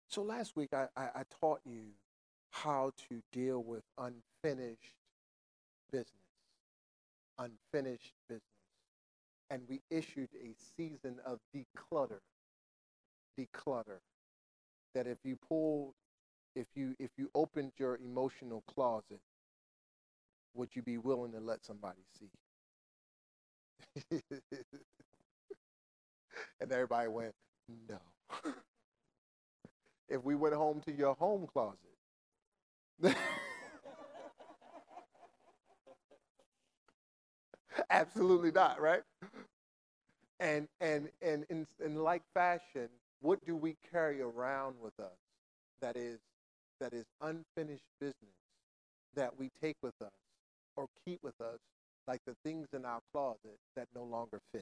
So last week I taught you how to deal with unfinished business, unfinished business. And we issued a season of declutter. That if you opened your emotional closet, would you be willing to let somebody see? And everybody went, no. If we went home to your home closet, absolutely not, right? And in like fashion, what do we carry around with us that is that is unfinished business that we take with us or keep with us, like the things in our closet that no longer fit?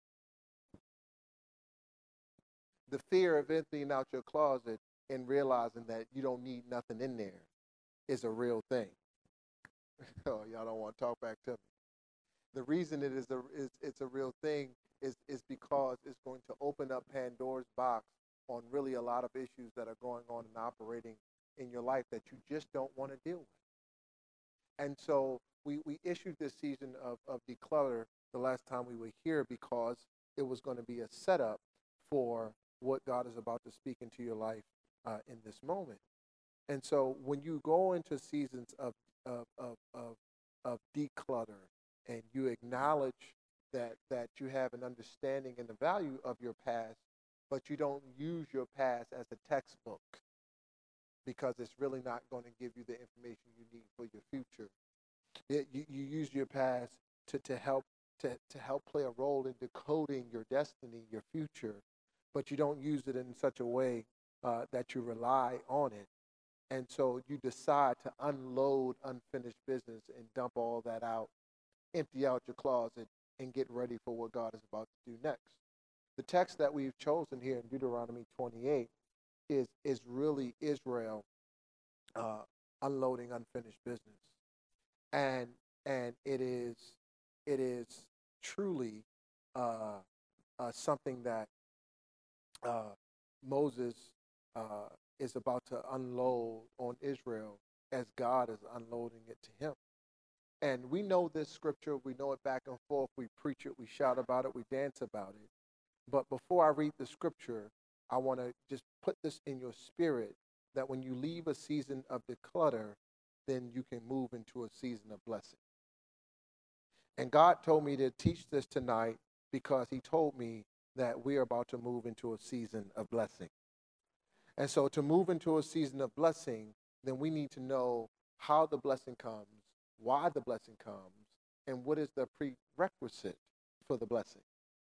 The fear of emptying out your closet and realizing that you don't need nothing in there is a real thing. Oh, y'all don't want to talk back to me. The reason it's a real thing is because it's going to open up Pandora's box on really a lot of issues that are going on and operating in your life that you just don't want to deal with. And so we issued this season of Declutter the last time we were here because it was going to be a setup for what God is about to speak into your life in this moment. And so when you go into seasons of, of, of, of declutter and you acknowledge that you have an understanding and the value of your past, but you don't use your past as a textbook because it's really not going to give you the information you need for your future. You use your past to help to help play a role in decoding your destiny, your future, but you don't use it in such a way that you rely on it. And so you decide to unload unfinished business and dump all that out, empty out your closet, and get ready for what God is about to do next. The text that we've chosen here in Deuteronomy 28 is really Israel uh, unloading unfinished business, and it is truly uh, something that uh, Moses is about to unload on Israel as God is unloading it to him. And we know this scripture, we know it back and forth, we preach it, we shout about it, we dance about it. But before I read the scripture, I want to just put this in your spirit that when you leave a season of declutter, then you can move into a season of blessing. And God told me to teach this tonight because he told me that we are about to move into a season of blessing. And so to move into a season of blessing, then we need to know how the blessing comes, why the blessing comes, and what is the prerequisite for the blessing.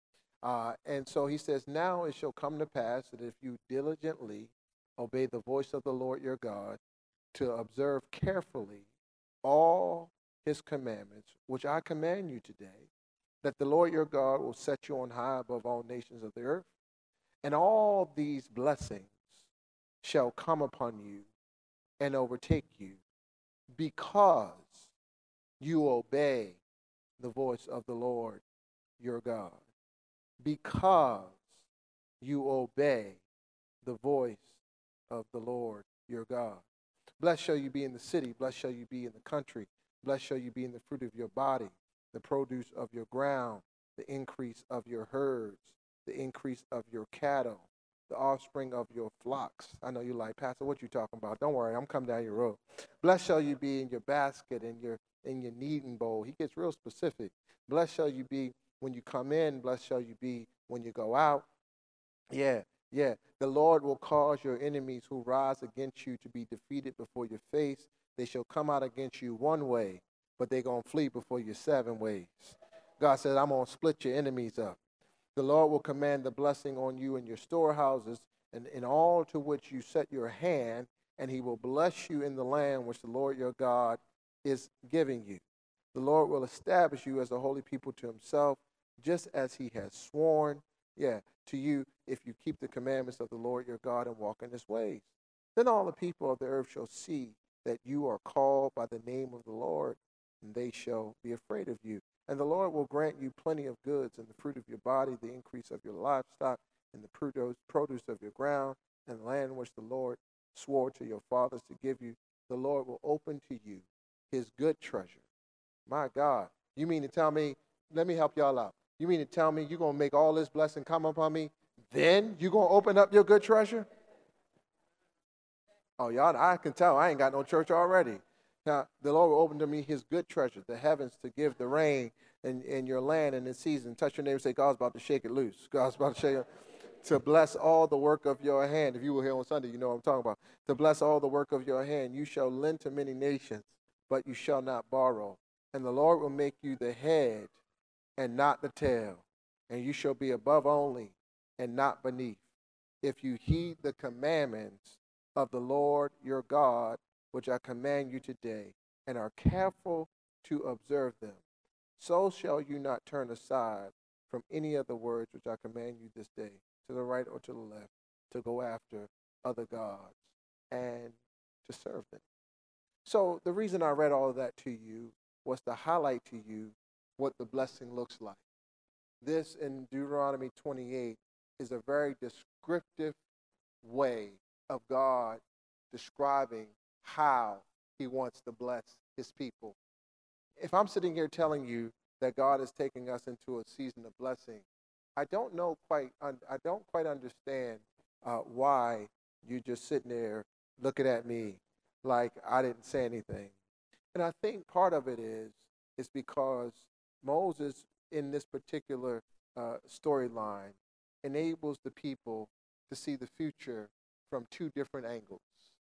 And so he says, now it shall come to pass that if you diligently obey the voice of the Lord your God to observe carefully all his commandments, which I command you today, that the Lord your God will set you on high above all nations of the earth, and all these blessings shall come upon you and overtake you because you obey the voice of the Lord your God. Because you obey the voice of the Lord your God. Blessed shall you be in the city, blessed shall you be in the country, blessed shall you be in the fruit of your body, the produce of your ground, the increase of your herds, the increase of your cattle, the offspring of your flocks. I know you like, Pastor, what you talking about? Don't worry, I'm coming down your road. Blessed shall you be in your basket, in your kneading bowl. He gets real specific. Blessed shall you be when you come in, blessed shall you be when you go out. Yeah, yeah. The Lord will cause your enemies who rise against you to be defeated before your face. They shall come out against you one way, but they're going to flee before you 7 ways. God says, I'm going to split your enemies up. The Lord will command the blessing on you in your storehouses and in all to which you set your hand, and he will bless you in the land which the Lord your God is giving you. The Lord will establish you as a holy people to himself, just as he has sworn, to you, if you keep the commandments of the Lord your God and walk in his ways. Then all the people of the earth shall see that you are called by the name of the Lord, and they shall be afraid of you. And the Lord will grant you plenty of goods and the fruit of your body, the increase of your livestock, and the produce of your ground, and the land which the Lord swore to your fathers to give you, the Lord will open to you his good treasure. My God, you mean to tell me, let me help y'all out. You mean to tell me you're going to make all this blessing come upon me, then you're going to open up your good treasure? Oh, y'all, I can tell I ain't got no church already. Now, the Lord will open to me his good treasure, the heavens, to give the rain in your land in its season. Touch your neighbor and say, God's about to shake it loose. God's about to shake it. To bless all the work of your hand. If you were here on Sunday, you know what I'm talking about. To bless all the work of your hand. You shall lend to many nations, but you shall not borrow. And the Lord will make you the head and not the tail. And you shall be above only and not beneath. If you heed the commandments of the Lord your God, which I command you today, and are careful to observe them, so shall you not turn aside from any of the words which I command you this day, to the right or to the left, to go after other gods and to serve them. So the reason I read all of that to you was to highlight to you what the blessing looks like. This in Deuteronomy 28 is a very descriptive way of God describing how he wants to bless his people. If I'm sitting here telling you that God is taking us into a season of blessing, I don't quite understand why you're just sitting there looking at me like I didn't say anything. And I think part of it is because Moses, in this particular storyline, enables the people to see the future from two different angles.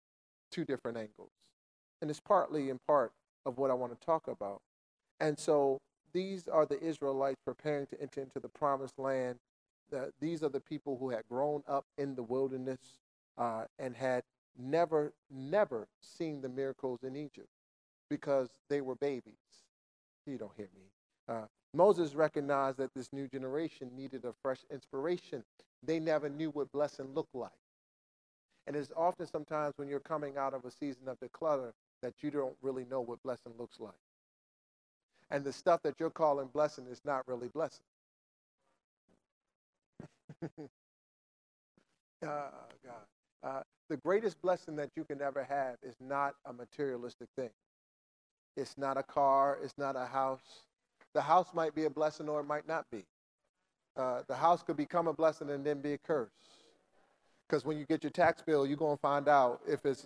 And it's partly in part of what I want to talk about. And so these are the Israelites preparing to enter into the promised land. These are the people who had grown up in the wilderness and had never seen the miracles in Egypt because they were babies. You don't hear me. Moses recognized that this new generation needed a fresh inspiration. They never knew what blessing looked like. And it's often sometimes when you're coming out of a season of declutter that you don't really know what blessing looks like. And the stuff that you're calling blessing is not really blessing. God. The greatest blessing that you can ever have is not a materialistic thing. It's not a car. It's not a house. The house might be a blessing or it might not be. The house could become a blessing and then be a curse. Because when you get your tax bill, you're going to find out if it's,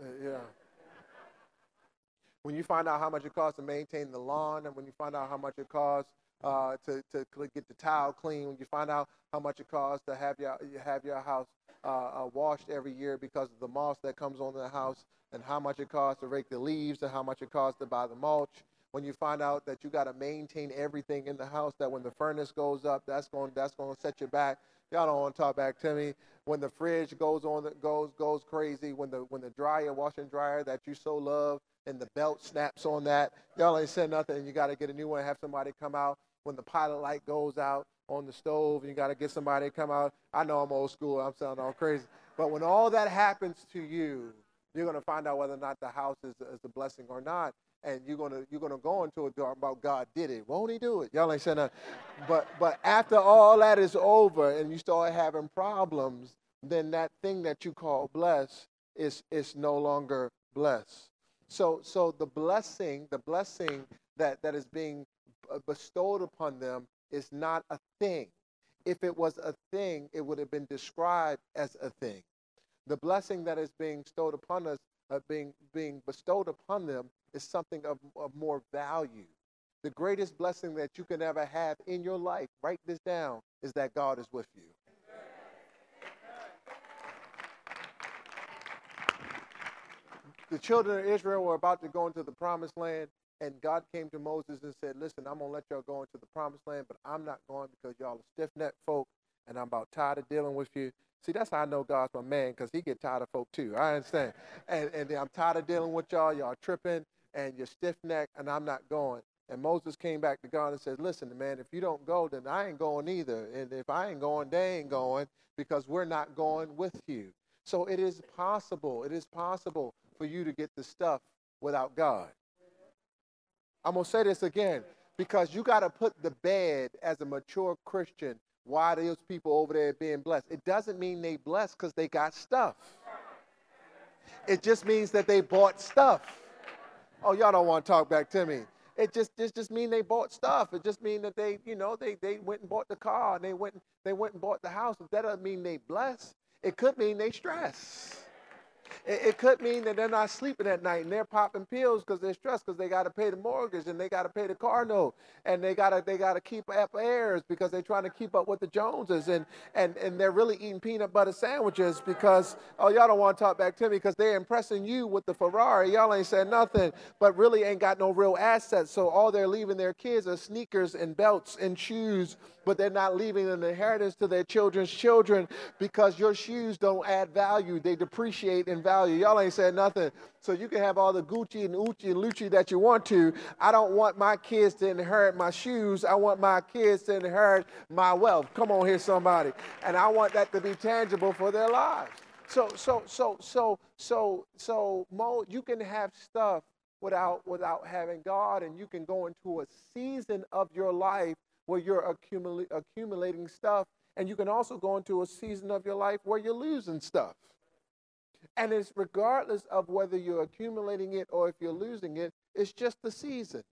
When you find out how much it costs to maintain the lawn, and when you find out how much it costs to get the tile clean, when you find out how much it costs to have your house washed every year because of the moss that comes on the house, and how much it costs to rake the leaves, and how much it costs to buy the mulch. When you find out that you got to maintain everything in the house, that when the furnace goes up, that's going to set you back. Y'all don't want to talk back to me. When the fridge goes crazy, when the washing dryer that you so love, and the belt snaps on that, y'all ain't said nothing, and you got to get a new one and have somebody come out. When the pilot light goes out on the stove, and you got to get somebody to come out. I know I'm old school. I'm sounding all crazy. But when all that happens to you, you're going to find out whether or not the house is a blessing or not. And you're gonna go into it talking about God did it. Won't he do it? Y'all ain't saying nothing. But after all that is over and you start having problems, then that thing that you call blessed is no longer blessed. So the blessing that is being bestowed upon them is not a thing. If it was a thing, it would have been described as a thing. The blessing that is being bestowed upon us, being bestowed upon them, is something of more value. The greatest blessing that you can ever have in your life, write this down, is that God is with you. The children of Israel were about to go into the promised land, and God came to Moses and said, listen, I'm going to let y'all go into the promised land, but I'm not going because y'all are stiff-necked folk, and I'm about tired of dealing with you. See, that's how I know God's my man, because he get tired of folk too. I understand. And I'm tired of dealing with y'all. Y'all tripping, and you're stiff-necked, and I'm not going. And Moses came back to God and said, listen, man, if you don't go, then I ain't going either. And if I ain't going, they ain't going, because we're not going with you. So it is possible for you to get the stuff without God. I'm going to say this again, because you got to put the bed as a mature Christian Why are those people over there being blessed? It doesn't mean they blessed because they got stuff. It just means that they bought stuff. Oh, y'all don't want to talk back to me. It just mean they bought stuff. It just mean that they went and bought the car and they went and bought the house. That doesn't mean they blessed. It could mean they stress. It could mean that they're not sleeping at night and they're popping pills because they're stressed because they got to pay the mortgage and they got to pay the car note and they gotta keep up heirs because they're trying to keep up with the Joneses and they're really eating peanut butter sandwiches because y'all don't want to talk back to me because they're impressing you with the Ferrari. Y'all ain't said nothing, but really ain't got no real assets. So all they're leaving their kids are sneakers and belts and shoes, but they're not leaving an inheritance to their children's children because your shoes don't add value. They depreciate in value. Y'all ain't said nothing. So you can have all the Gucci and Uchi and Lucci that you want to. I don't want my kids to inherit my shoes. I want my kids to inherit my wealth. Come on here, somebody. And I want that to be tangible for their lives. Mo, you can have stuff without having God, and you can go into a season of your life where you're accumulating stuff, and you can also go into a season of your life where you're losing stuff. And it's regardless of whether you're accumulating it or if you're losing it, it's just the season.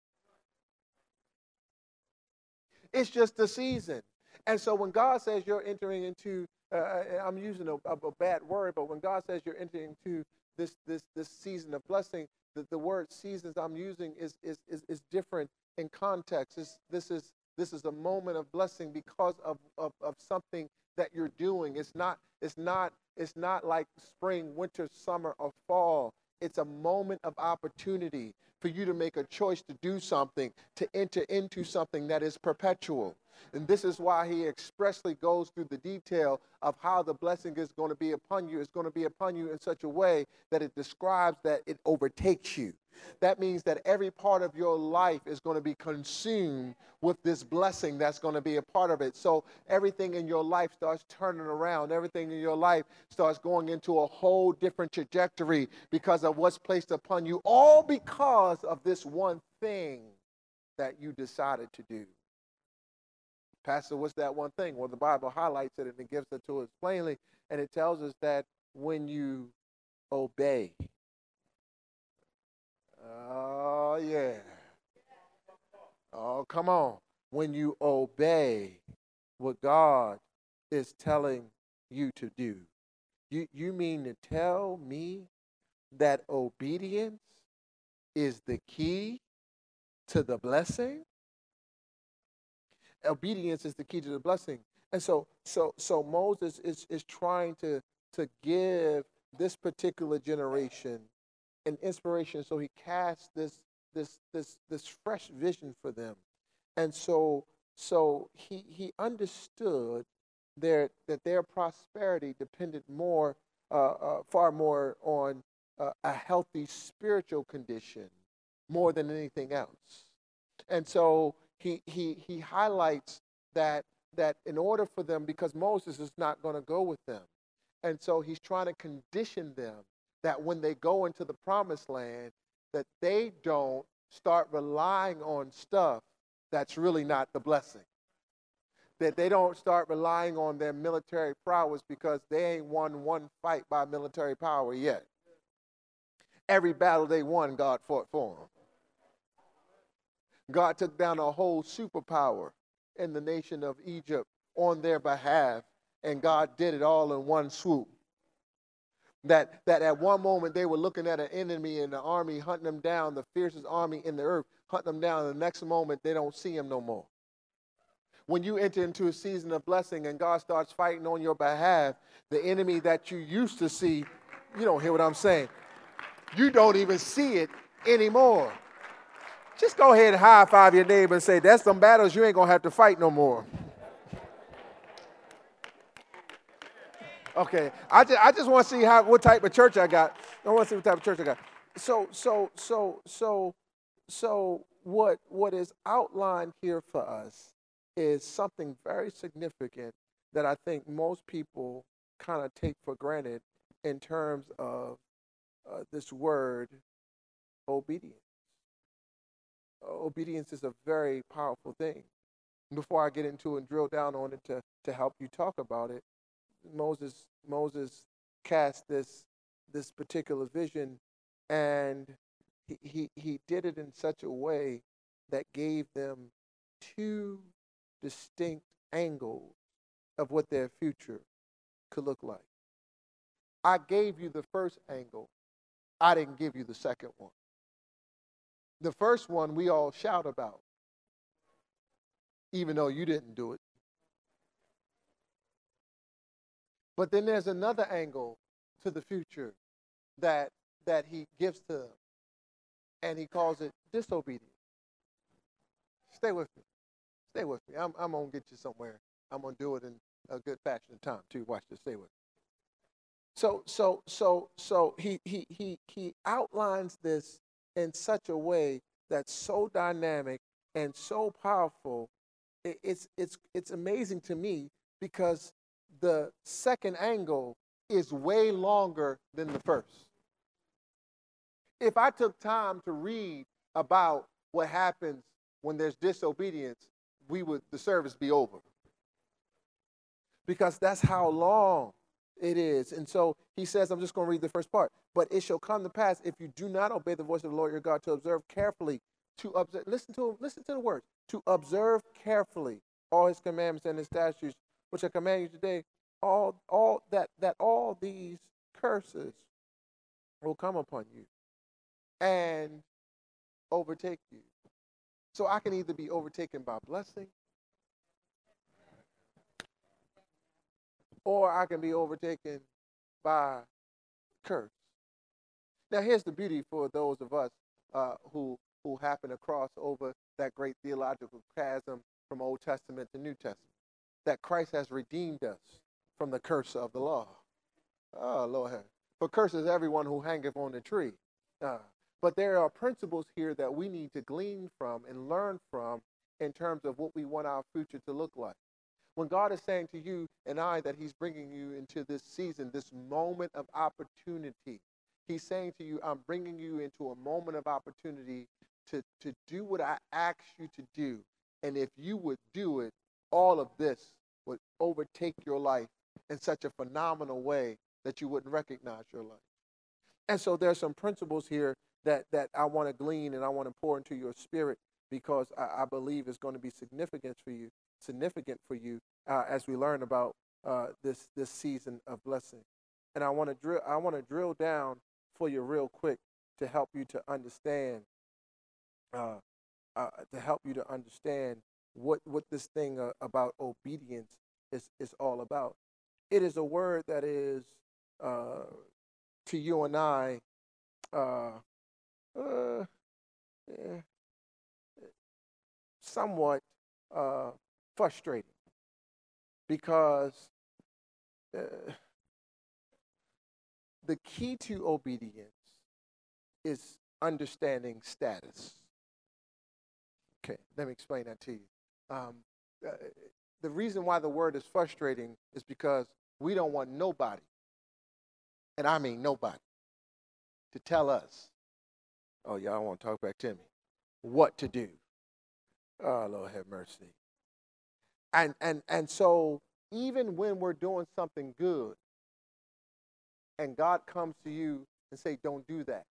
It's just the season. And so when God says you're entering into, I'm using a bad word, but when God says you're entering into this season of blessing, the word seasons I'm using is different in context. This is a moment of blessing because of something that you're doing. It's not like spring, winter, summer, or fall. It's a moment of opportunity for you to make a choice to do something, to enter into something that is perpetual. And this is why he expressly goes through the detail of how the blessing is going to be upon you. It's going to be upon you in such a way that it describes that it overtakes you. That means that every part of your life is going to be consumed with this blessing that's going to be a part of it. So everything in your life starts turning around. Everything in your life starts going into a whole different trajectory because of what's placed upon you, all because of this one thing that you decided to do. Pastor, what's that one thing? Well, the Bible highlights it and it gives it to us plainly, and it tells us that when you obey. Oh, yeah. Oh, come on. When you obey what God is telling you to do. You mean to tell me that obedience is the key to the blessing? Obedience is the key to the blessing. And so Moses is trying to give this particular generation an inspiration. So he casts this fresh vision for them. And so he understood that their prosperity depended far more on a healthy spiritual condition more than anything else. And so he highlights that in order for them, because Moses is not going to go with them, and so he's trying to condition them that when they go into the promised land, that they don't start relying on stuff that's really not the blessing. That they don't start relying on their military prowess because they ain't won one fight by military power yet. Every battle they won, God fought for them. God took down a whole superpower in the nation of Egypt on their behalf, and God did it all in one swoop. That at one moment they were looking at an enemy in the army, hunting them down, the fiercest army in the earth, hunting them down, and the next moment they don't see him no more. When you enter into a season of blessing and God starts fighting on your behalf, the enemy that you used to see, you don't hear what I'm saying, you don't even see it anymore. Just go ahead and high five your neighbor and say, that's some battles you ain't going to have to fight no more. Okay, I just want to see what type of church I got. I want to see what type of church I got. So what is outlined here for us is something very significant that I think most people kind of take for granted in terms of this word, obedience. Obedience is a very powerful thing. Before I get into it and drill down on it to help you talk about it, Moses cast this particular vision, and he did it in such a way that gave them two distinct angles of what their future could look like. I gave you the first angle. I didn't give you the second one. The first one we all shout about, even though you didn't do it. But then there's another angle to the future that he gives to them, and he calls it disobedience. Stay with me. Stay with me. I'm going to get you somewhere. I'm going to do it in a good fashion of time, too. Watch this. Stay with me. So he outlines this in such a way that's so dynamic and so powerful. It's amazing to me because the second angle is way longer than the first. If I took time to read about what happens when there's disobedience, the service be over. Because that's how long it is. And so he says, I'm just going to read the first part. But it shall come to pass, if you do not obey the voice of the Lord your God, to observe carefully, to observe, listen to the words, to observe carefully all his commandments and his statutes, which I command you today, all these curses will come upon you and overtake you. So I can either be overtaken by blessing, or I can be overtaken by curse. Now, here's the beauty for those of us who happen to cross over that great theological chasm from Old Testament to New Testament, that Christ has redeemed us from the curse of the law. Oh, Lord. For curses everyone who hangeth on the tree. But there are principles here that we need to glean from and learn from in terms of what we want our future to look like. When God is saying to you and I that he's bringing you into this season, this moment of opportunity, he's saying to you, I'm bringing you into a moment of opportunity to do what I asked you to do. And if you would do it, all of this would overtake your life in such a phenomenal way that you wouldn't recognize your life. And so there's some principles here that I want to glean and I want to pour into your spirit, because I believe it's going to be significant for you as we learn about this season of blessing. And I want to drill down for you real quick to help you to understand what this thing about obedience is all about. It is a word that is to you and I somewhat frustrating, because the key to obedience is understanding status. Okay, let me explain that to you. The reason why the word is frustrating is because we don't want nobody, and I mean nobody, to tell us, oh, y'all want to talk back to me, what to do. Oh, Lord have mercy. And so even when we're doing something good and God comes to you and say, don't do that.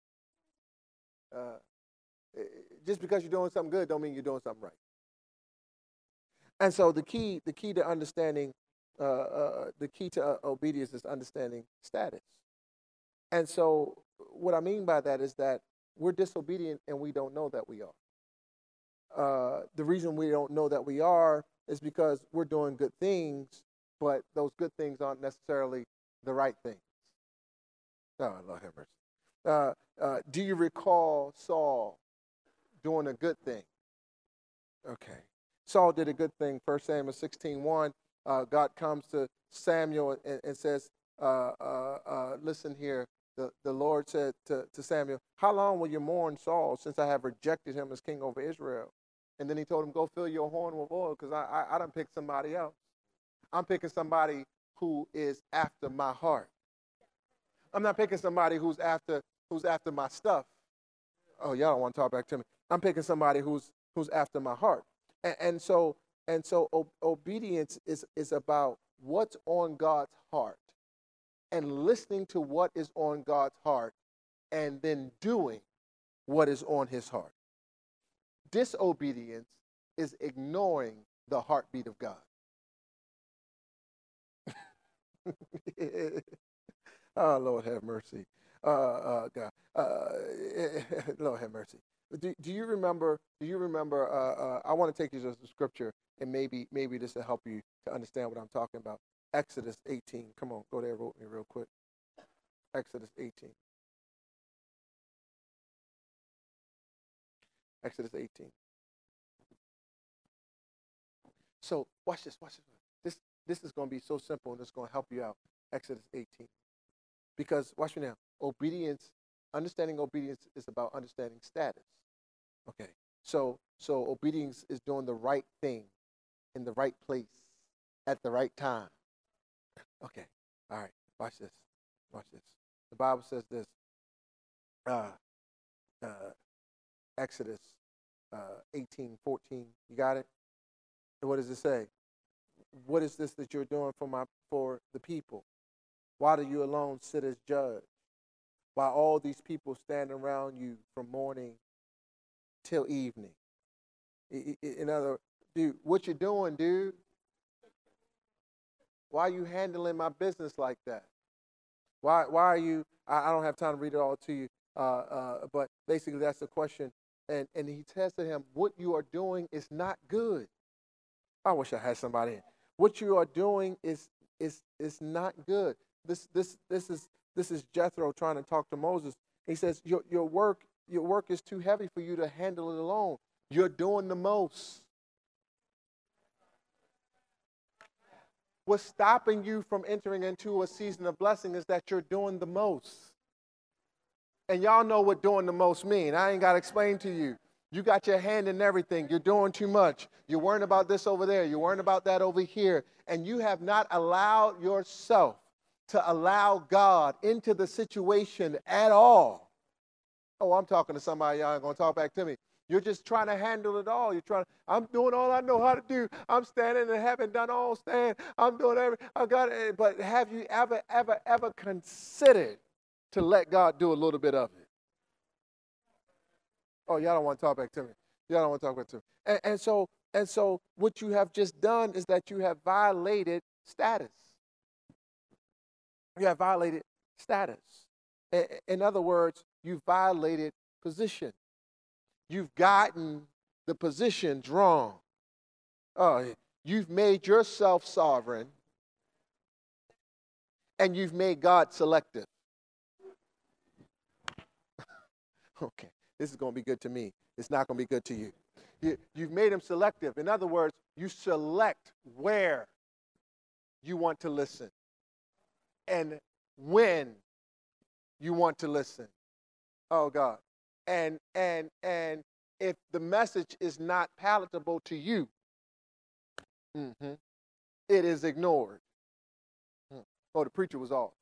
Just because you're doing something good don't mean you're doing something right. And so the key to understanding, the key to obedience is understanding status. And so what I mean by that is that we're disobedient and we don't know that we are. The reason we don't know that we are is because we're doing good things, but those good things aren't necessarily the right things. Oh, Lord have mercy. Do you recall Saul doing a good thing? Okay. Saul did a good thing. 1 Samuel 16:1. God comes to Samuel and says, listen here. The Lord said to Samuel, how long will you mourn Saul, since I have rejected him as king over Israel? And then he told him, go fill your horn with oil, because I done picked somebody else. I'm picking somebody who is after my heart. I'm not picking somebody who's after my stuff. Oh, y'all don't want to talk back to me. I'm picking somebody who's after my heart. And so And so obedience is about what's on God's heart and listening to what is on God's heart and then doing what is on his heart. Disobedience is ignoring the heartbeat of God. Oh, Lord have mercy. God. Lord have mercy. Do you remember? Do you remember? I want to take you to the scripture, and maybe this will help you to understand what I'm talking about. Exodus 18. Come on, go there with me real quick. Exodus 18. Exodus 18. So watch this. Watch this. This is going to be so simple, and it's going to help you out. Exodus 18. Because watch me now. Obedience, understanding obedience is about understanding status. Okay. So obedience is doing the right thing in the right place at the right time. Okay. All right. Watch this. Watch this. The Bible says this. Uh, uh, Exodus 18:14. You got it? And what does it say? What is this that you're doing for the people? Why do you alone sit as judge? While all these people stand around you from morning till evening. In other words, dude, what you doing, dude? Why are you handling my business like that? Why are you? I don't have time to read it all to you, but basically that's the question. And he says to him, what you are doing is not good. I wish I had somebody in. What you are doing is not good. This is Jethro trying to talk to Moses. He says, your work is too heavy for you to handle it alone. You're doing the most. What's stopping you from entering into a season of blessing is that you're doing the most. And y'all know what doing the most mean. I ain't got to explain to you. You got your hand in everything. You're doing too much. You're worrying about this over there. You're worrying about that over here. And you have not allowed yourself to allow God into the situation at all. Oh, I'm talking to somebody. Y'all ain't going to talk back to me. You're just trying to handle it all. I'm doing all I know how to do. I'm standing and haven't done all stand. I'm doing everything. I got it. But have you ever considered to let God do a little bit of it? Oh, y'all don't want to talk back to me. Y'all don't want to talk back to me. And so what you have just done is that you have violated status. You have violated status. In other words, you've violated position. You've gotten the positions wrong. Oh, you've made yourself sovereign, and you've made God selective. Okay, this is going to be good to me. It's not going to be good to you. You've made him selective. In other words, you select where you want to listen and when you want to listen. Oh, God. And if the message is not palatable to you, it is ignored. Oh, the preacher was off.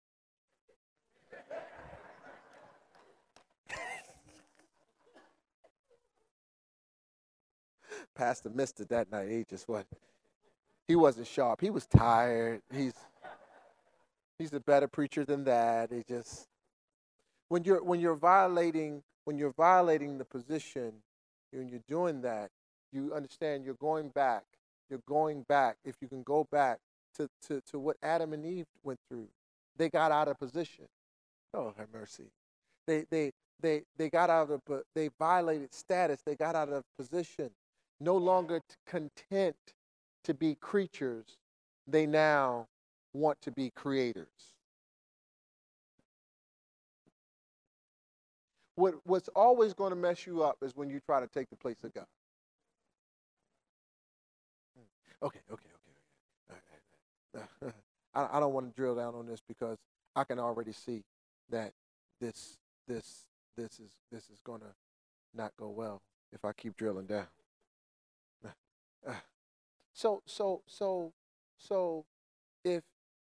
Pastor missed it that night. He wasn't sharp. He was tired. He's a better preacher than that. When you're violating the position, when you're doing that, you understand you're going back. You're going back. If you can go back to what Adam and Eve went through, they got out of position. Oh, have mercy. They got out of, they violated status. They got out of position. No longer content to be creatures, they now want to be creators. What's always going to mess you up is when you try to take the place of God. Okay. I don't want to drill down on this because I can already see that this is going to not go well if I keep drilling down. So if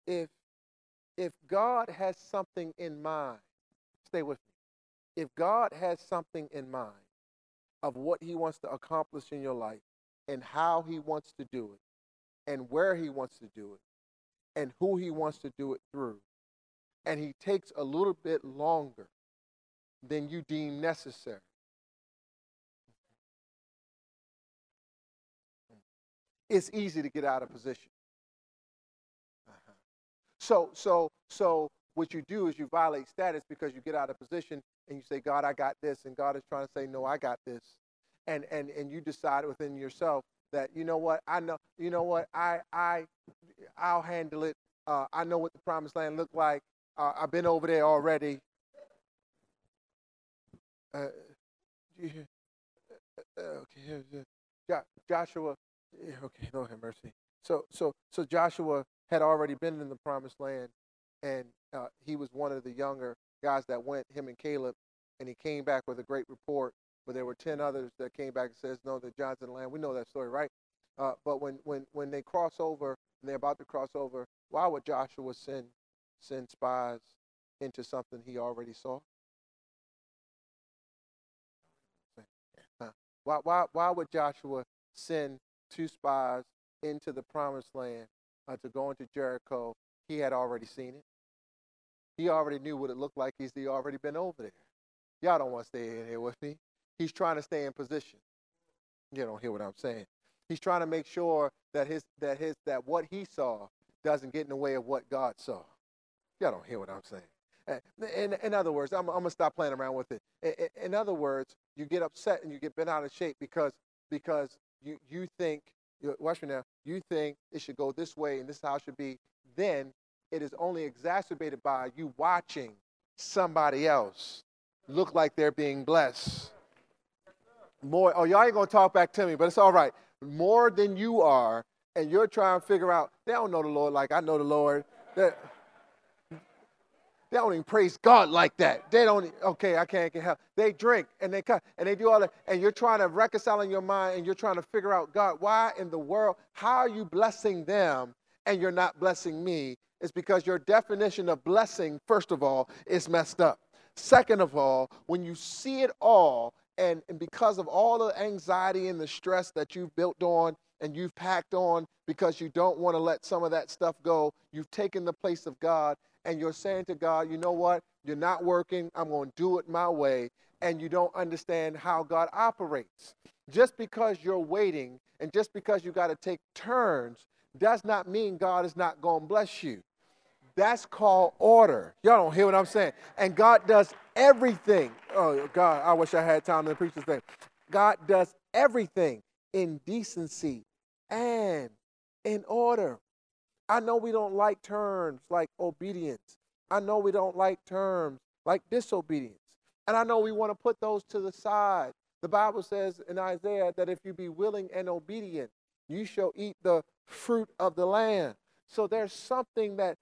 God has something in mind, stay with me. If God has something in mind of what he wants to accomplish in your life, and how he wants to do it and where he wants to do it and who he wants to do it through. And he takes a little bit longer than you deem necessary. It's easy to get out of position. So what you do is you violate status because you get out of position and you say, God, I got this. And God is trying to say, no, I got this. And you decide within yourself that, you know what, I'll handle it. I know what the promised land looked like. I've been over there already. Joshua, okay, Lord have mercy. So Joshua had already been in the promised land, and he was one of the younger guys that went, him and Caleb, and he came back with a great report. But there were 10 others that came back and says, no, the John's in the land. We know that story, right? But when they cross over, and they're about to cross over, why would Joshua send spies into something he already saw? Why would Joshua send 2 spies into the promised land to go into Jericho? He had already seen it. He already knew what it looked like. He's already been over there. Y'all don't want to stay in here with me. He's trying to stay in position. You don't hear what I'm saying. He's trying to make sure that that what he saw doesn't get in the way of what God saw. Y'all don't hear what I'm saying. In other words, I'm going to stop playing around with it. In other words, you get upset and you get bent out of shape because you think, watch me now, you think it should go this way and this is how it should be. Then it is only exacerbated by you watching somebody else look like they're being blessed. More, y'all ain't going to talk back to me, but it's all right. More than you are, and you're trying to figure out, they don't know the Lord like I know the Lord. They don't even praise God like that. They don't, okay, I can't get help. They drink and they cut and they do all that. And you're trying to reconcile in your mind and you're trying to figure out, God, why in the world, how are you blessing them and you're not blessing me? It's because your definition of blessing, first of all, is messed up. Second of all, when you see it all, and because of all the anxiety and the stress that you've built on and you've packed on because you don't want to let some of that stuff go, you've taken the place of God. And you're saying to God, you know what? You're not working. I'm going to do it my way. And you don't understand how God operates. Just because you're waiting and just because you got to take turns does not mean God is not going to bless you. That's called order. Y'all don't hear what I'm saying. And God does everything. Oh, God, I wish I had time to preach this thing. God does everything in decency and in order. I know we don't like terms like obedience. I know we don't like terms like disobedience. And I know we want to put those to the side. The Bible says in Isaiah that if you be willing and obedient, you shall eat the fruit of the land. So there's something that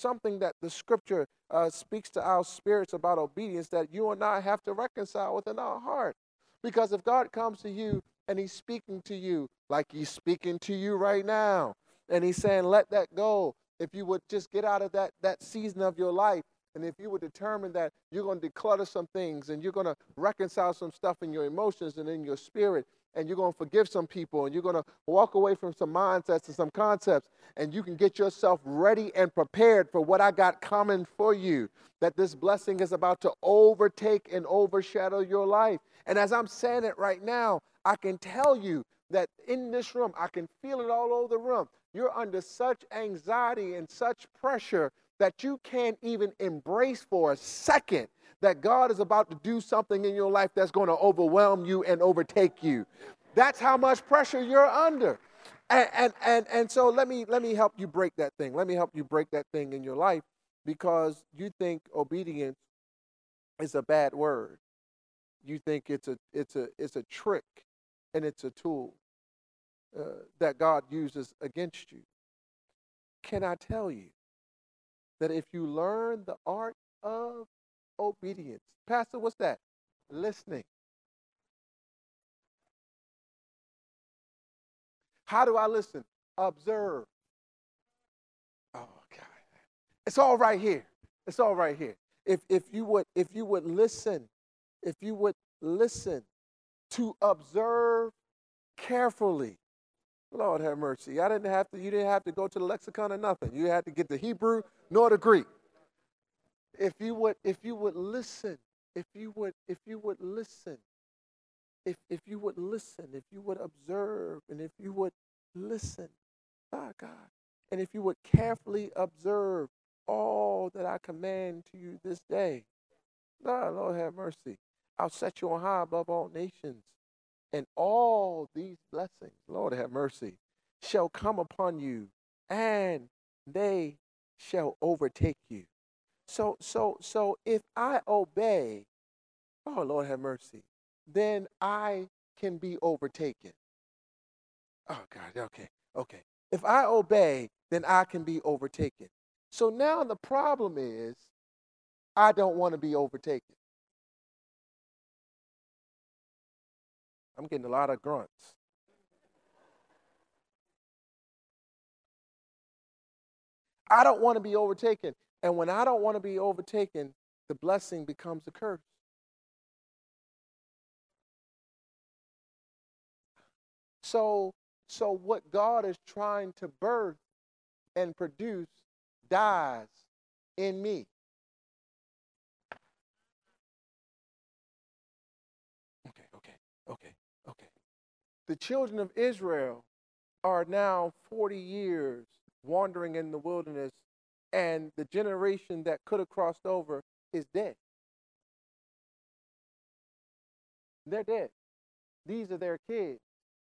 the scripture speaks to our spirits about obedience that you and I have to reconcile within our heart. Because if God comes to you and he's speaking to you like he's speaking to you right now, and he's saying, let that go. If you would just get out of that season of your life, and if you would determine that you're going to declutter some things, and you're going to reconcile some stuff in your emotions and in your spirit, and you're going to forgive some people, and you're going to walk away from some mindsets and some concepts, and you can get yourself ready and prepared for what I got coming for you, that this blessing is about to overtake and overshadow your life. And as I'm saying it right now, I can tell you that in this room, I can feel it all over the room. You're under such anxiety and such pressure that you can't even embrace for a second that God is about to do something in your life that's going to overwhelm you and overtake you. That's how much pressure you're under. And so let me help you break that thing. Let me help you break that thing in your life, because you think obedience is a bad word. You think it's a trick and it's a tool that God uses against you. Can I tell you that if you learn the art of obedience, Pastor, what's that? Listening. How do I listen? Observe. Oh God, it's all right here. It's all right here. If you would listen to observe carefully Lord have mercy. You didn't have to go to the lexicon or nothing. You had to get the Hebrew nor the Greek. If you would listen, if you would listen, if you would listen, if you would observe, and if you would listen, God, and if you would carefully observe all that I command to you this day, Lord have mercy. I'll set you on high above all nations, and all these blessings, Lord have mercy, shall come upon you, and they shall overtake you. So if I obey, oh Lord have mercy, then I can be overtaken. Oh God, okay. If I obey, then I can be overtaken. So now the problem is, I don't want to be overtaken. I'm getting a lot of grunts. I don't want to be overtaken. And when I don't want to be overtaken, the blessing becomes a curse. So what God is trying to birth and produce dies in me. Okay. The children of Israel are now 40 years wandering in the wilderness, and the generation that could have crossed over is dead. They're dead. These are their kids.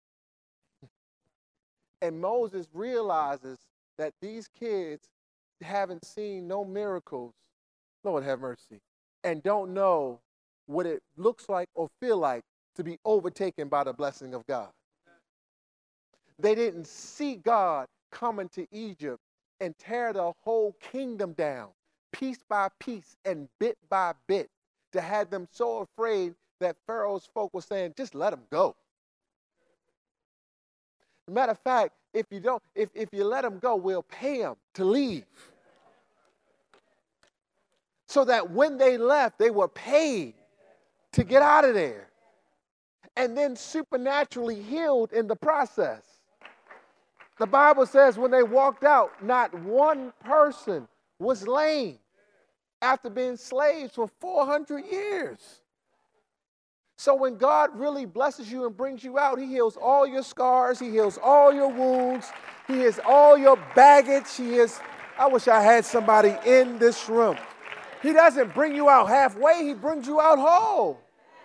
And Moses realizes that these kids haven't seen no miracles, Lord have mercy, and don't know what it looks like or feel like to be overtaken by the blessing of God. They didn't see God come into Egypt and tear the whole kingdom down, piece by piece and bit by bit, to have them so afraid that Pharaoh's folk were saying, just let them go. Matter of fact, if you let them go, we'll pay them to leave. So that when they left, they were paid to get out of there. And then supernaturally healed in the process. The Bible says when they walked out, not one person was lame after being slaves for 400 years. So when God really blesses you and brings you out, he heals all your scars, he heals all your wounds, he heals all your baggage, I wish I had somebody in this room. He doesn't bring you out halfway, he brings you out whole.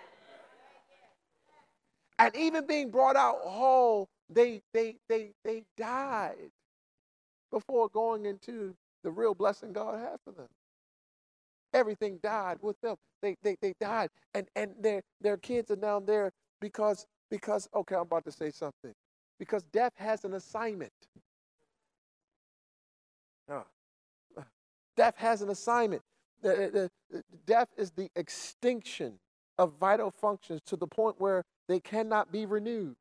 And even being brought out whole, they died before going into the real blessing God had for them. Everything died with them. They died. And their kids are down there because, okay, I'm about to say something. Because death has an assignment. Death has an assignment. Death is the extinction of vital functions to the point where they cannot be renewed.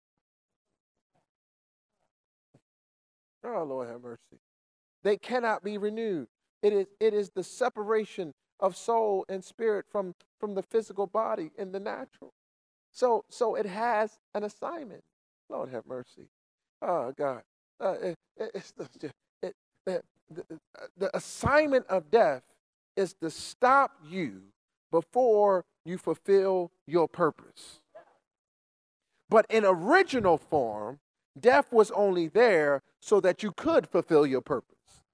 Oh, Lord have mercy. They cannot be renewed. It is the separation of soul and spirit from the physical body in the natural. So it has an assignment. Lord have mercy. Oh, God. The assignment of death is to stop you before you fulfill your purpose. But in original form, death was only there so that you could fulfill your purpose.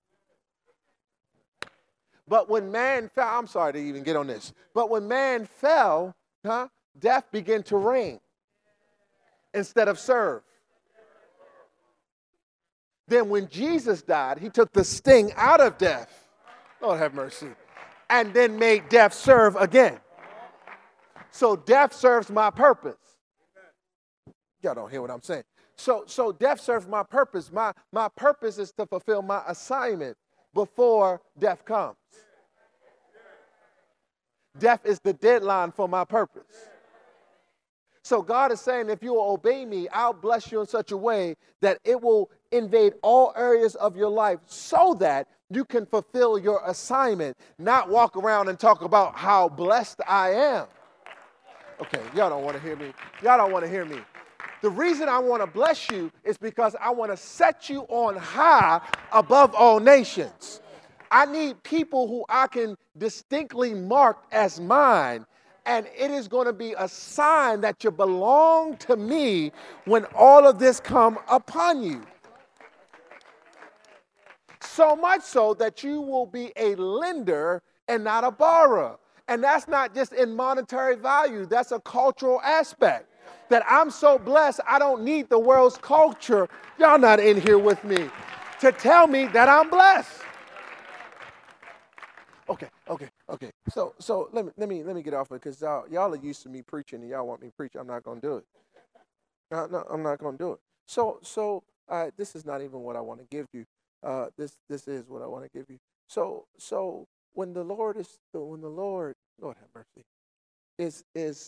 But when man fell, I'm sorry to even get on this, but when man fell, death began to reign instead of serve. Then when Jesus died, he took the sting out of death, Lord have mercy, and then made death serve again. So death serves my purpose. Y'all don't hear what I'm saying. So death serves my purpose. My purpose is to fulfill my assignment before death comes. Death is the deadline for my purpose. So God is saying, if you will obey me, I'll bless you in such a way that it will invade all areas of your life so that you can fulfill your assignment, not walk around and talk about how blessed I am. Okay, y'all don't want to hear me. Y'all don't want to hear me. The reason I want to bless you is because I want to set you on high above all nations. I need people who I can distinctly mark as mine. And it is going to be a sign that you belong to me when all of this come upon you. So much so that you will be a lender and not a borrower. And that's not just in monetary value. That's a cultural aspect. That I'm so blessed, I don't need the world's culture. Y'all not in here with me to tell me that I'm blessed. Okay. So let me get off it because y'all are used to me preaching and y'all want me to preach. I'm not gonna do it. No, I'm not gonna do it. So this is not even what I want to give you. This is what I want to give you. So when the Lord, Lord have mercy, is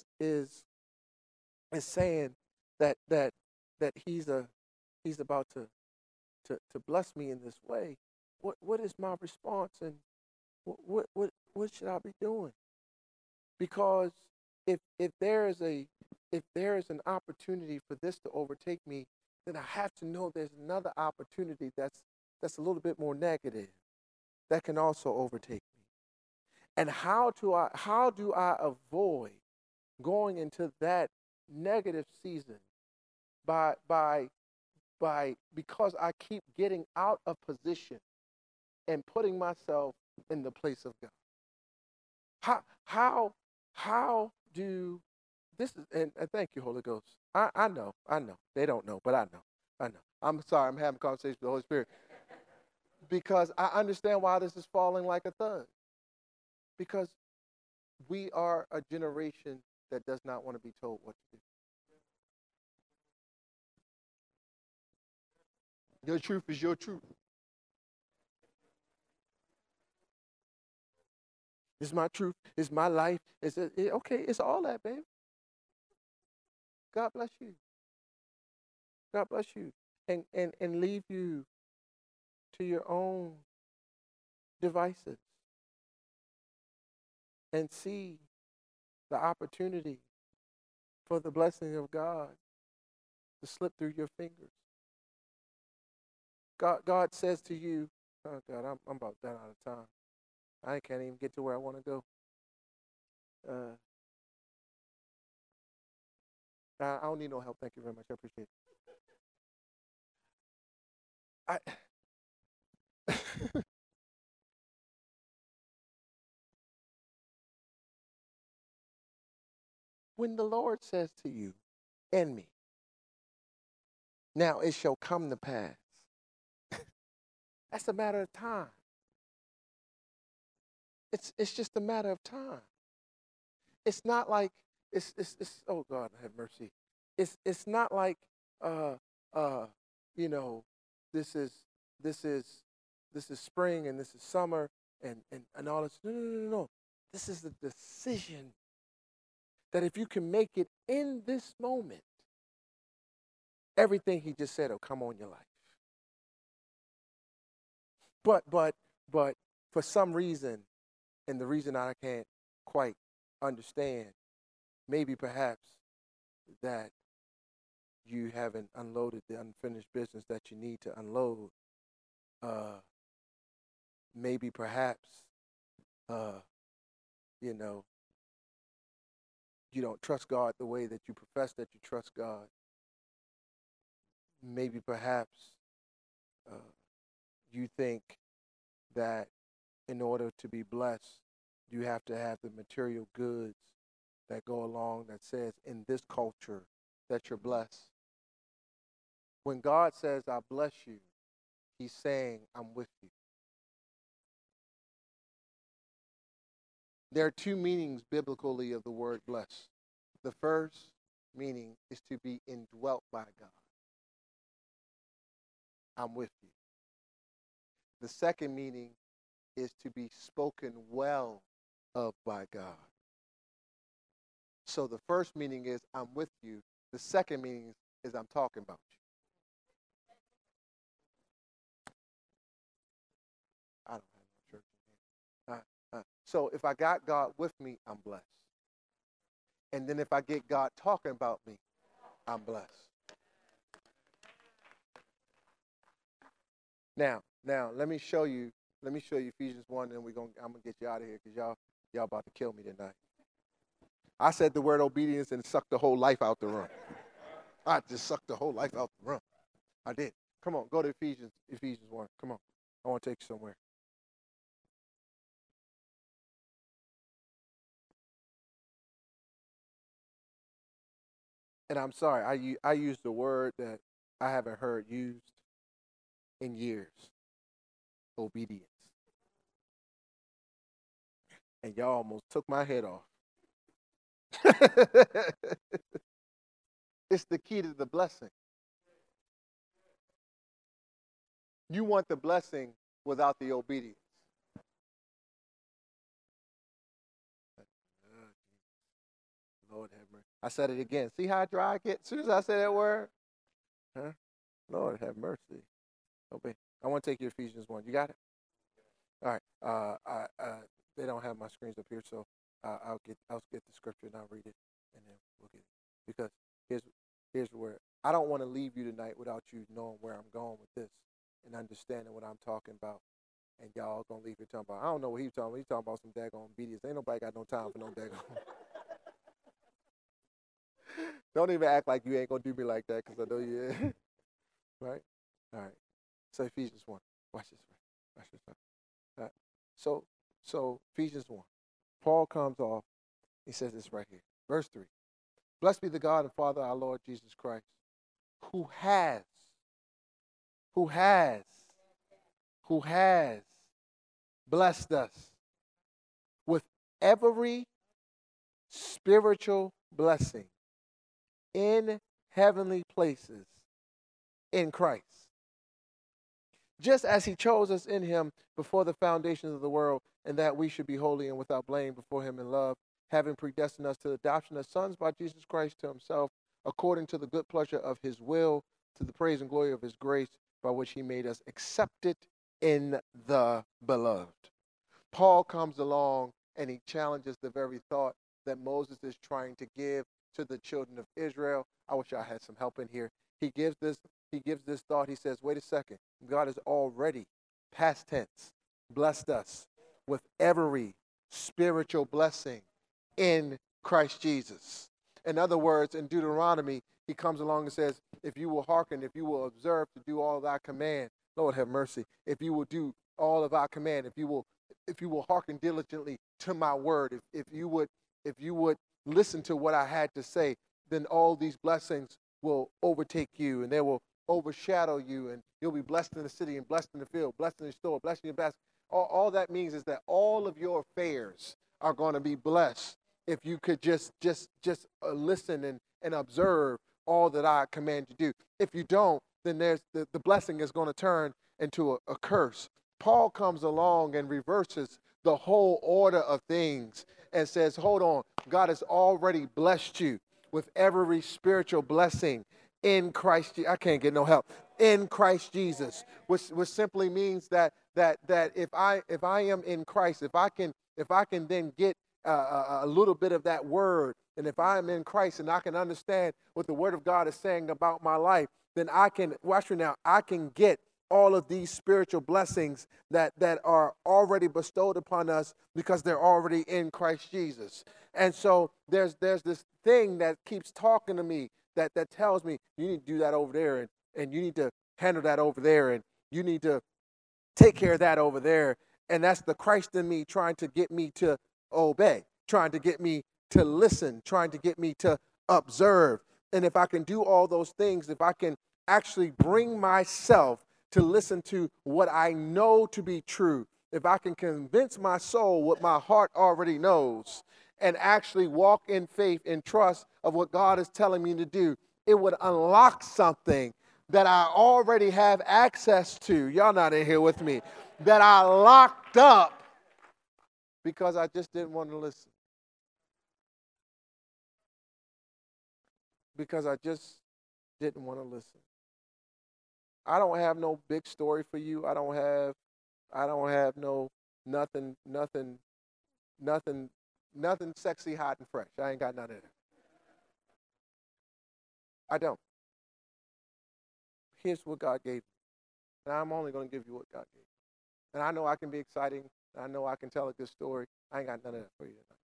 saying that he's about to bless me in this way, what is my response, and what should I be doing? Because if there is an opportunity for this to overtake me, then I have to know there's another opportunity that's a little bit more negative that can also overtake me. And how do I avoid going into that negative season by because I keep getting out of position and putting myself in the place of God? How do this is and thank you, Holy Ghost. I know. They don't know, but I know. I'm sorry, I'm having a conversation with the Holy Spirit. Because I understand why this is falling like a thud. Because we are a generation that does not want to be told what to do. Your truth is your truth. It's my truth. It's my life. Okay, it's all that, baby. God bless you. God bless you. And leave you to your own devices and see the opportunity for the blessing of God to slip through your fingers. God says to you, oh God, I'm about done out of time. I can't even get to where I want to go. I don't need no help. Thank you very much. I appreciate it. When the Lord says to you, "In me, now it shall come to pass," that's a matter of time. It's just a matter of time. It's not like it's oh God have mercy. It's not like uh uh you know this is this is this is spring and this is summer and all this. No. This is the decision that if you can make it in this moment, everything he just said will come on your life. But for some reason, and the reason I can't quite understand, maybe perhaps that you haven't unloaded the unfinished business that you need to unload. Maybe perhaps, you know, you don't trust God the way that you profess that you trust God. Maybe perhaps you think that in order to be blessed, you have to have the material goods that go along that says in this culture that you're blessed. When God says, I bless you, he's saying, I'm with you. There are two meanings biblically of the word blessed. The first meaning is to be indwelt by God. I'm with you. The second meaning is to be spoken well of by God. So the first meaning is I'm with you. The second meaning is I'm talking about you. I don't have no church in here. So if I got God with me, I'm blessed. And then if I get God talking about me, I'm blessed. Now, let me show you. Let me show you Ephesians 1, and I'm gonna get you out of here because y'all about to kill me tonight. I said the word obedience and sucked the whole life out the room. I just sucked the whole life out the room. I did. Come on, go to Ephesians 1. Come on. I want to take you somewhere. And I'm sorry, I used the word that I haven't heard used in years. Obedience. And y'all almost took my head off. It's the key to the blessing. You want the blessing without the obedience. Lord have mercy. I said it again. See how dry I get as soon as I say that word? Huh? Lord have mercy. Obey. I want to take you to Ephesians 1. You got it? All right. They don't have my screens up here, so I'll get the scripture and I'll read it, and then we'll get it. Because here's where I don't want to leave you tonight without you knowing where I'm going with this and understanding what I'm talking about. And y'all gonna leave here talking about, I don't know what he's talking about. He's talking about some daggone obedience. Ain't nobody got no time for no daggone. Don't even act like you ain't gonna do me like that, because I know you ain't. Right? All right. So Ephesians 1. Watch this. Watch this. All right. So Ephesians 1. Paul comes off. He says this right here. Verse 3. Blessed be the God and Father our Lord Jesus Christ, who has blessed us with every spiritual blessing in heavenly places in Christ. Just as he chose us in him before the foundations of the world, and that we should be holy and without blame before him in love, having predestined us to the adoption as sons by Jesus Christ to himself, according to the good pleasure of his will, to the praise and glory of his grace, by which he made us accepted in the beloved. Paul comes along and he challenges the very thought that Moses is trying to give to the children of Israel. I wish I had some help in here. He gives this thought. He says, wait a second. God has already, past tense, blessed us with every spiritual blessing in Christ Jesus. In other words, in Deuteronomy, he comes along and says, if you will hearken, if you will observe to do all thy command, Lord have mercy, if you will do all of our command, if you will hearken diligently to my word, if you would listen to what I had to say, then all these blessings will overtake you, and they will overshadow you, and you'll be blessed in the city and blessed in the field, blessed in the store, blessed in your basket. All that means is that all of your affairs are going to be blessed if you could just listen and observe all that I command you to do. If you don't, then there's the blessing is going to turn into a curse. Paul comes along and reverses the whole order of things and says, hold on, God has already blessed you with every spiritual blessing in Christ. I can't get no help. In Christ Jesus, which simply means that if I am in Christ, if I can then get a little bit of that word, and if I am in Christ and I can understand what the Word of God is saying about my life, then I can, watch me now, I can get all of these spiritual blessings that are already bestowed upon us because they're already in Christ Jesus. And so there's this thing that keeps talking to me that tells me you need to do that over there, and you need to handle that over there, and you need to take care of that over there. And that's the Christ in me trying to get me to obey, trying to get me to listen, trying to get me to observe. And if I can do all those things, if I can actually bring myself to listen to what I know to be true, if I can convince my soul what my heart already knows, and actually walk in faith and trust of what God is telling me to do, it would unlock something that I already have access to. Y'all not in here with me. That I locked up because I just didn't want to listen. Because I just didn't want to listen. I don't have no big story for you. I don't have no nothing sexy, hot, and fresh. I ain't got none of that. I don't. Here's what God gave me. And I'm only going to give you what God gave. And I know I can be exciting. I know I can tell a good story. I ain't got none of that for you tonight.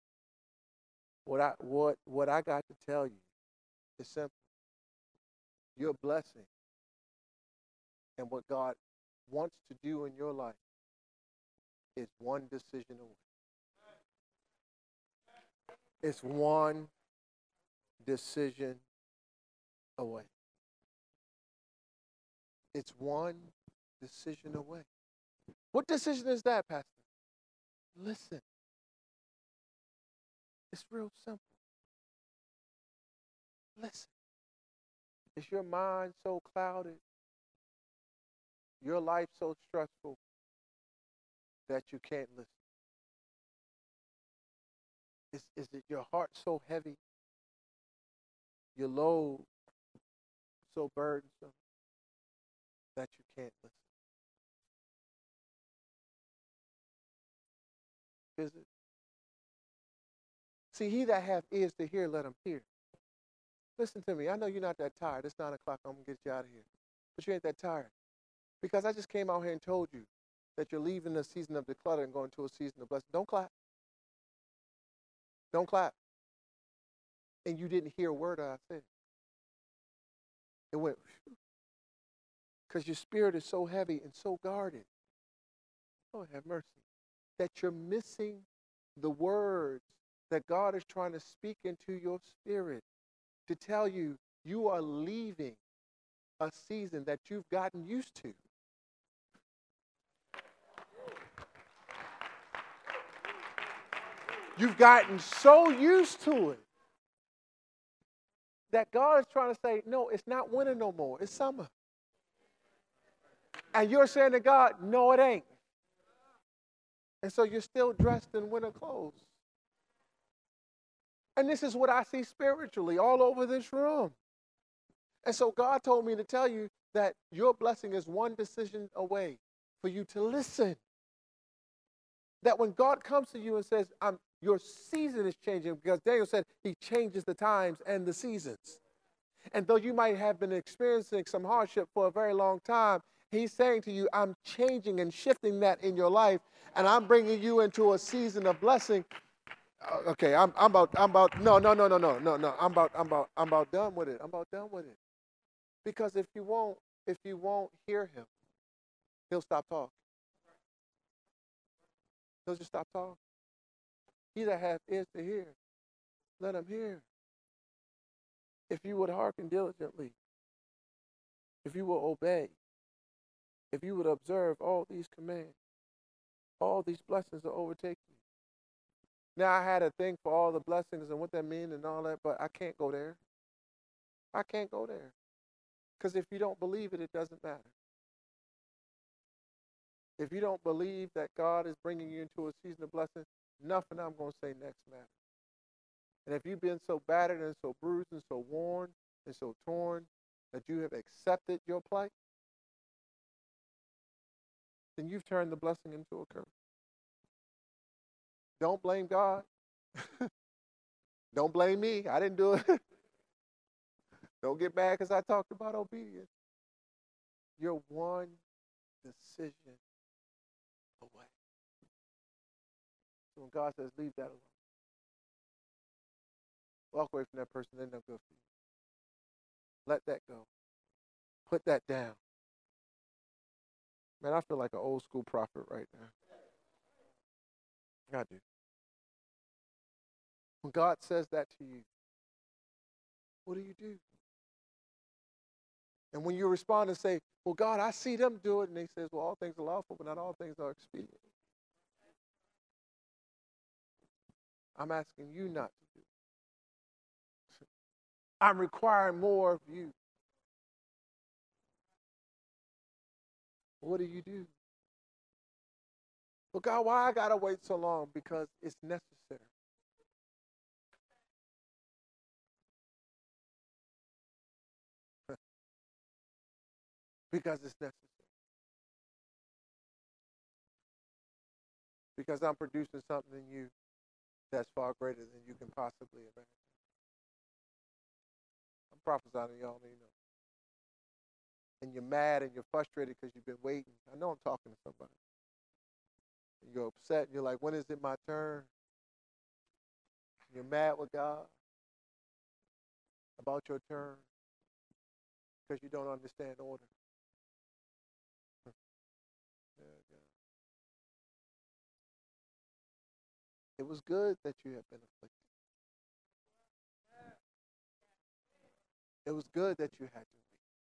What I got to tell you is simple. Your blessing and what God wants to do in your life is one decision away. It's one decision away. It's one decision away. What decision is that, Pastor? Listen. It's real simple. Listen. Is your mind so clouded, your life so stressful that you can't listen? Is it your heart so heavy, your load so burdensome that you can't listen? Is it? See, he that hath ears to hear, let him hear. Listen to me. I know you're not that tired. It's 9 o'clock. I'm going to get you out of here. But you ain't that tired. Because I just came out here and told you that you're leaving the season of declutter and going to a season of blessing. Don't clap. Don't clap. And you didn't hear a word I said. It went, because your spirit is so heavy and so guarded. Lord have mercy. That you're missing the words that God is trying to speak into your spirit to tell you you are leaving a season that you've gotten used to. You've gotten so used to it that God is trying to say, no, it's not winter no more. It's summer. And you're saying to God, no, it ain't. And so you're still dressed in winter clothes. And this is what I see spiritually all over this room. And so God told me to tell you that your blessing is one decision away for you to listen. That when God comes to you and says, your season is changing, because Daniel said he changes the times and the seasons. And though you might have been experiencing some hardship for a very long time, he's saying to you, I'm changing and shifting that in your life, and I'm bringing you into a season of blessing. Okay, I'm about no. I'm about done with it. I'm about done with it. Because if you won't hear him, he'll stop talking. He'll just stop talking. He that hath ears to hear, let him hear. If you would hearken diligently, if you will obey, if you would observe all these commands, all these blessings will overtake you. Now, I had a thing for all the blessings and what that means and all that, but I can't go there. I can't go there. Because if you don't believe it, it doesn't matter. If you don't believe that God is bringing you into a season of blessing, nothing I'm going to say next matters. And if you've been so battered and so bruised and so worn and so torn that you have accepted your plight, then you've turned the blessing into a curse. Don't blame God. Don't blame me. I didn't do it. Don't get mad because I talked about obedience. You're one decision away. So when God says, leave that alone, walk away from that person, they're no good for you. Let that go. Put that down. Man, I feel like an old school prophet right now. I do. When God says that to you, what do? And when you respond and say, well, God, I see them do it, and he says, well, all things are lawful, but not all things are expedient. I'm asking you not to do it. I'm requiring more of you. What do? Well, God, why I got to wait so long? Because it's necessary. Because it's necessary. Because I'm producing something in you that's far greater than you can possibly imagine. I'm prophesying to y'all, you know. and you're mad and you're frustrated because you've been waiting. I know I'm talking to somebody. You're upset. You're like, when is it my turn? You're mad with God about your turn because you don't understand order. Yeah, yeah. It was good that you had been afflicted. It was good that you had to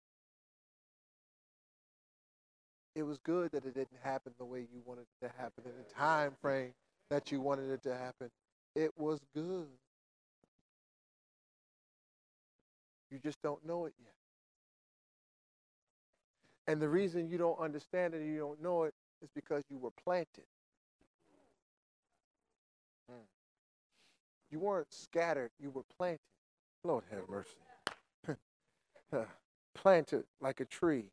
wait. It was good that it didn't happen the way you wanted it to happen in the time frame that you wanted it to happen. It was good. You just don't know it yet. And the reason you don't understand it and you don't know it is because you were planted. Mm. You weren't scattered, you were planted. Lord have mercy. Planted like a tree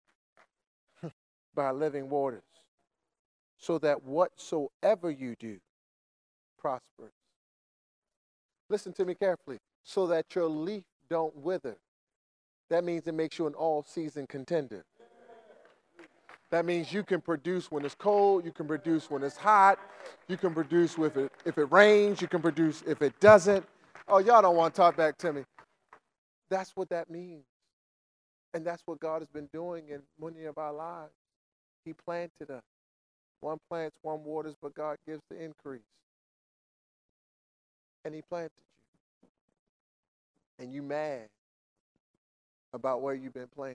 by living waters, so that whatsoever you do prospers. Listen to me carefully. So that your leaf don't wither. That means it makes you an all-season contender. That means you can produce when it's cold, you can produce when it's hot, you can produce if it rains, you can produce if it doesn't. Oh, y'all don't want to talk back to me. That's what that means. And that's what God has been doing in many of our lives. He planted us. One plants, one waters, but God gives the increase. And he planted you. And you mad about where you've been planted.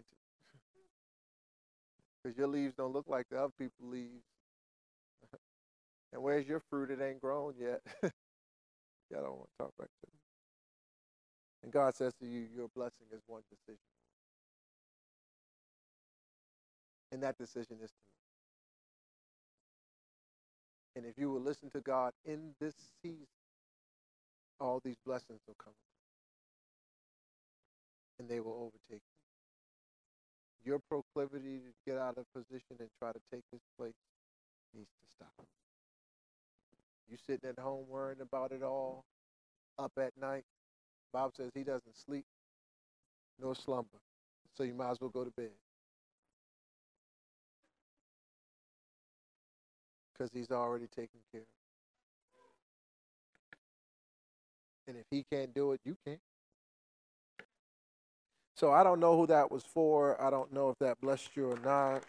Because your leaves don't look like the other people's leaves. And where's your fruit? It ain't grown yet. Y'all don't want to talk back to me. And God says to you, your blessing is one decision. And that decision is to me. And if you will listen to God in this season, all these blessings will come. And they will overtake you. Your proclivity to get out of position and try to take his place needs to stop. You sitting at home worrying about it all, up at night. Bible says he doesn't sleep nor slumber. So you might as well go to bed. Because he's already taken care of it. And if he can't do it, you can't. So I don't know who that was for. I don't know if that blessed you or not.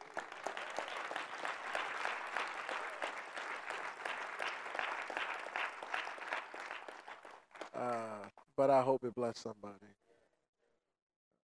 But I hope it blessed somebody.